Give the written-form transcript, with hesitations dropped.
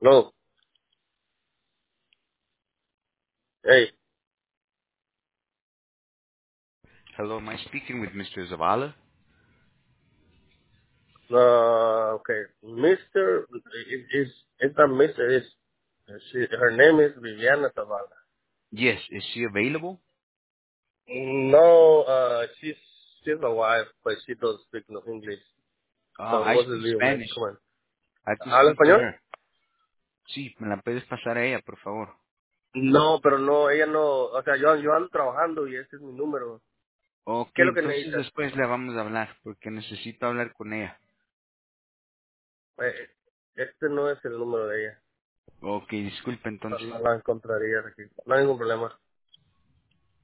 No, hey, Hello, am I speaking with Mr. Zavala? okay, Mr. It's not Mr. Her name is Viviana Zavala. Yes, is she available? No, she's a wife, but she doesn't speak no English. So I what's the speak deal, man? Spanish. Come on. I could ¿Habla speak to español? her. Sí, me la puedes pasar a ella, por favor. No, pero no, ella no, o sea, yo ando trabajando y ese es mi número. Ok, ¿Qué es lo que entonces necesitas? después le vamos a hablar, porque necesito hablar con ella. Este no es el número de ella. Ok, disculpe, No, entonces. no la encontrarías aquí. No hay ningún problema.